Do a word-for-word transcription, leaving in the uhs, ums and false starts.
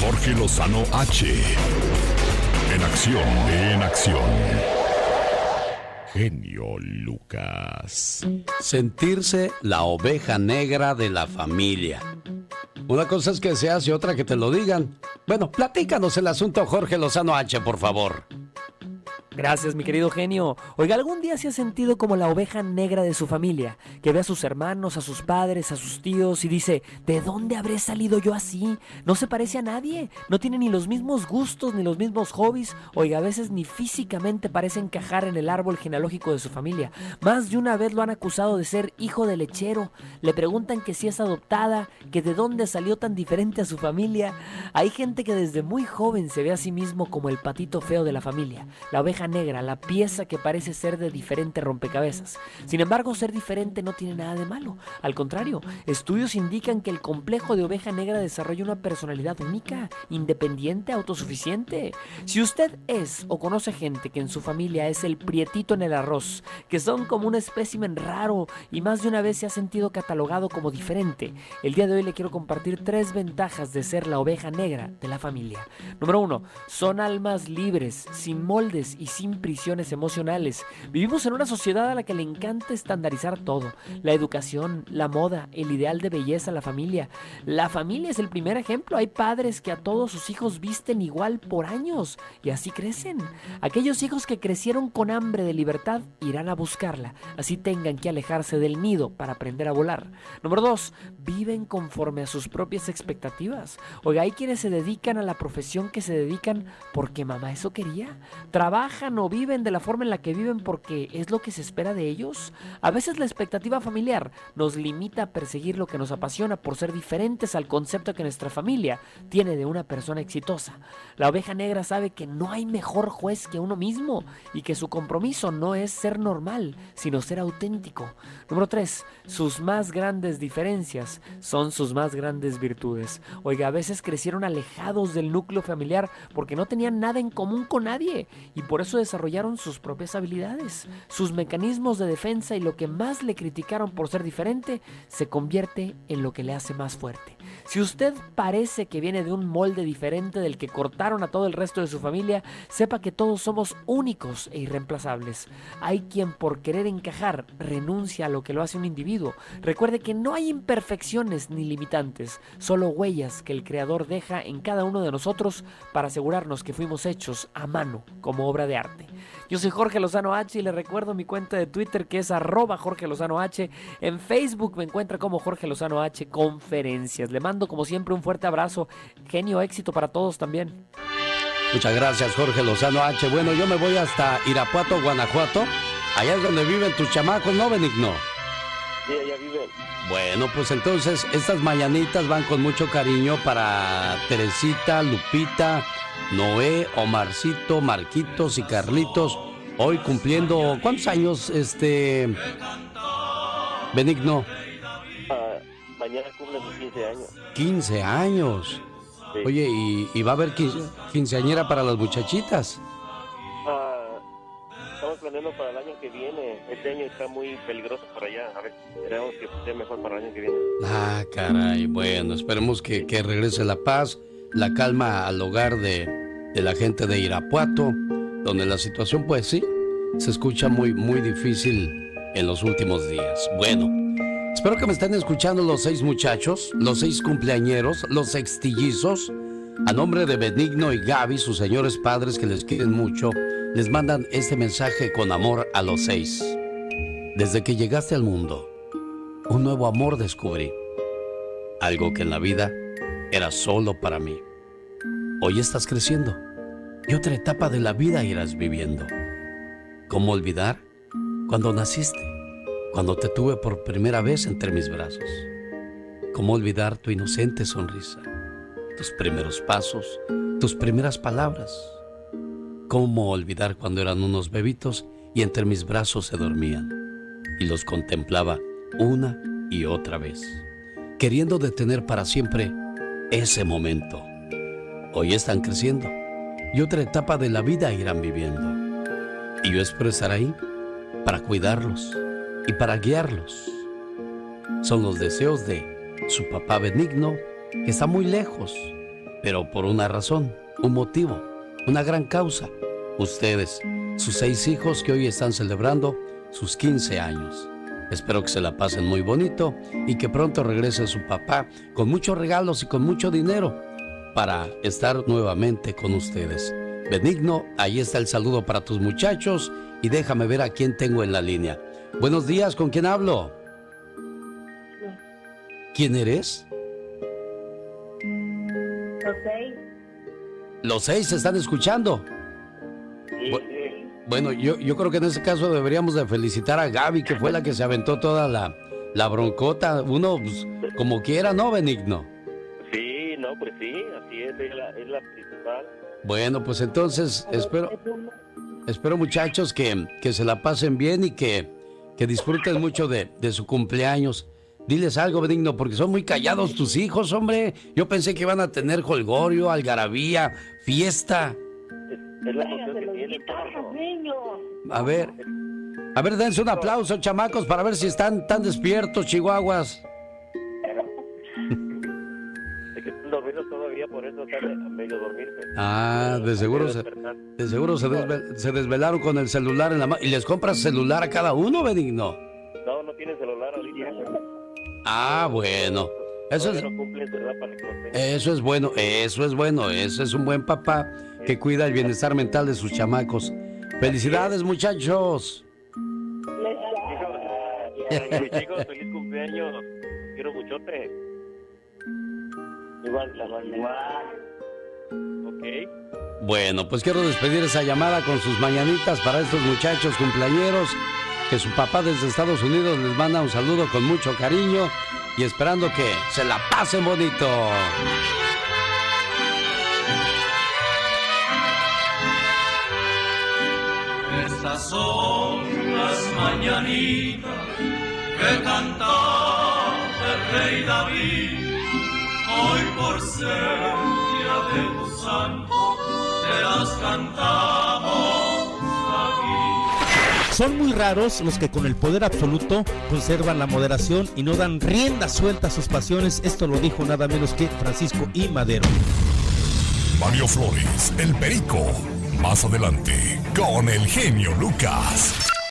Jorge Lozano H. En acción, en acción. Genio Lucas. Sentirse la oveja negra de la familia. Una cosa es que se hace, otra que te lo digan. Bueno, platícanos el asunto, Jorge Lozano H, por favor. Gracias, mi querido genio. Oiga, ¿algún día se ha sentido como la oveja negra de su familia? Que ve a sus hermanos, a sus padres, a sus tíos y dice, ¿de dónde habré salido yo así? No se parece a nadie, no tiene ni los mismos gustos ni los mismos hobbies. Oiga, a veces ni físicamente parece encajar en el árbol genealógico de su familia. Más de una vez lo han acusado de ser hijo de lechero. Le preguntan que si es adoptada, que de dónde salió tan diferente a su familia. Hay gente que desde muy joven se ve a sí mismo como el patito feo de la familia, la oveja negra, la pieza que parece ser de diferente rompecabezas. Sin embargo, ser diferente no tiene nada de malo. Al contrario, estudios indican que el complejo de oveja negra desarrolla una personalidad única, independiente, autosuficiente. Si usted es o conoce gente que en su familia es el prietito en el arroz, que son como un espécimen raro y más de una vez se ha sentido catalogado como diferente, el día de hoy le quiero compartir tres ventajas de ser la oveja negra de la familia. Número uno, son almas libres, sin moldes y sin prisiones emocionales. Vivimos en una sociedad a la que le encanta estandarizar todo: la educación, la moda, el ideal de belleza, la familia. La familia es el primer ejemplo. Hay padres que a todos sus hijos visten igual por años y así crecen. Aquellos hijos que crecieron con hambre de libertad irán a buscarla, así tengan que alejarse del nido para aprender a volar. Número dos, viven conforme a sus propias expectativas. Oiga, hay quienes se dedican a la profesión que se dedican porque mamá eso quería. Trabajan o viven de la forma en la que viven porque es lo que se espera de ellos. A veces la expectativa familiar nos limita a perseguir lo que nos apasiona por ser diferentes al concepto que nuestra familia tiene de una persona exitosa. La oveja negra sabe que no hay mejor juez que uno mismo y que su compromiso no es ser normal, sino ser auténtico. Número tres, sus más grandes diferencias son sus más grandes virtudes. Oiga, a veces crecieron alejados del núcleo familiar porque no tenían nada en común con nadie y por eso desarrollaron sus propias habilidades, sus mecanismos de defensa, y lo que más le criticaron por ser diferente se convierte en lo que le hace más fuerte. Si usted parece que viene de un molde diferente del que cortaron a todo el resto de su familia, sepa que todos somos únicos e irreemplazables. Hay quien por querer encajar renuncia a lo que lo hace un individuo. Recuerde que no hay imperfecciones ni limitantes, solo huellas que el Creador deja en cada uno de nosotros para asegurarnos que fuimos hechos a mano como obra de arte. Yo soy Jorge Lozano H y le recuerdo mi cuenta de Twitter, que es arroba Jorge Lozano H. En Facebook me encuentra como Jorge Lozano H Conferencias. Le mando como siempre un fuerte abrazo. Genio, éxito para todos también. Muchas gracias, Jorge Lozano H. Bueno, yo me voy hasta Irapuato, Guanajuato. Allá es donde viven tus chamacos, ¿no, Benigno? Sí, allá viven. Bueno, pues entonces estas mañanitas van con mucho cariño para Teresita, Lupita, Noé, Omarcito, Marquitos y Carlitos. Hoy cumpliendo, ¿cuántos años, este, Benigno? Uh, mañana cumplen sus quince años. quince años. Sí. Oye, ¿y, y va a haber quince, quinceañera para las muchachitas? Uh, estamos planeando para el año que viene. Este año está muy peligroso para allá. A ver, esperemos que sea mejor para el año que viene. Ah, caray. Bueno, esperemos que, que regrese la paz, la calma al hogar de, de la gente de Irapuato, donde la situación, pues sí, se escucha muy, muy difícil en los últimos días. Bueno, espero que me estén escuchando los seis muchachos, los seis cumpleañeros, los sextillizos. A nombre de Benigno y Gaby, sus señores padres que les quieren mucho, les mandan este mensaje con amor a los seis. Desde que llegaste al mundo, un nuevo amor descubrí. Algo que en la vida era solo para mí. Hoy estás creciendo y otra etapa de la vida irás viviendo. ¿Cómo olvidar cuando naciste? Cuando te tuve por primera vez entre mis brazos. ¿Cómo olvidar tu inocente sonrisa? Tus primeros pasos, tus primeras palabras. ¿Cómo olvidar cuando eran unos bebitos y entre mis brazos se dormían? Y los contemplaba una y otra vez, queriendo detener para siempre ese momento. Hoy están creciendo y otra etapa de la vida irán viviendo. Y yo espero estar ahí para cuidarlos y para guiarlos. Son los deseos de su papá Benigno, que está muy lejos, pero por una razón, un motivo, una gran causa. Ustedes, sus seis hijos que hoy están celebrando sus quince años. Espero que se la pasen muy bonito y que pronto regrese su papá con muchos regalos y con mucho dinero para estar nuevamente con ustedes. Benigno, ahí está el saludo para tus muchachos y déjame ver a quién tengo en la línea. Buenos días, ¿con quién hablo? ¿Quién eres? Los seis. Los seis se están escuchando. Sí, Bu- sí. Bueno, yo, yo creo que en ese caso deberíamos de felicitar a Gaby, que fue la que se aventó toda la, la broncota. Uno, pues, como quiera, ¿no, Benigno? Sí, no, pues sí, así es, es la, es la principal. Bueno, pues entonces espero, espero muchachos que, que se la pasen bien y que, que disfruten mucho de, de su cumpleaños. Diles algo, Benigno, porque son muy callados tus hijos, hombre. Yo pensé que iban a tener jolgorio, algarabía, fiesta. Es, es la emoción que tienen, Pablo. A ver, a ver, dense un aplauso, chamacos, para ver si están tan despiertos, chihuahuas. Es que están dormidos todavía, por eso están a medio dormirse. Ah, de seguro se, de seguro se, desvel- se desvelaron con el celular en la mano. ¿Y les compras celular a cada uno, Benigno? No, no tienen celular ahorita. Ah, bueno. Eso es, Todavía no cumplen su edad para que lo tengan. eso es bueno, eso es bueno. Eso es un buen papá que cuida el bienestar mental de sus chamacos. Felicidades, muchachos. Mis chicos, feliz cumpleaños. Los quiero muchote. Igual, igual. Ok. Bueno, pues quiero despedir esa llamada con sus mañanitas para estos muchachos cumpleañeros, que su papá desde Estados Unidos les manda un saludo con mucho cariño y esperando que se la pasen bonito. Estas son las mañanitas que cantaba el rey David. Hoy por ser día de tu santo, te las cantamos aquí. Son muy raros los que con el poder absoluto conservan la moderación y no dan rienda suelta a sus pasiones. Esto lo dijo nada menos que Francisco I. Madero. Mario Flores, el Perico. Más adelante, con el genio Lucas.